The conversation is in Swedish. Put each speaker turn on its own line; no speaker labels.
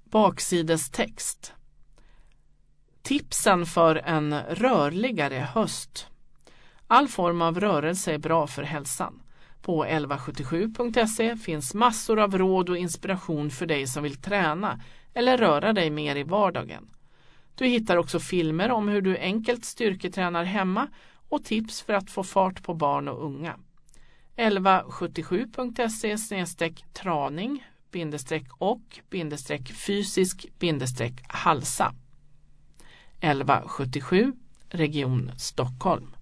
Baksidestext. Tipsen för en rörligare höst. All form av rörelse är bra för hälsan. På 1177.se finns massor av råd och inspiration för dig som vill träna eller röra dig mer i vardagen. Du hittar också filmer om hur du enkelt styrketränar hemma och tips för att få fart på barn och unga. 1177.se/traning-och-fysisk-halsa. 1177 Region Stockholm.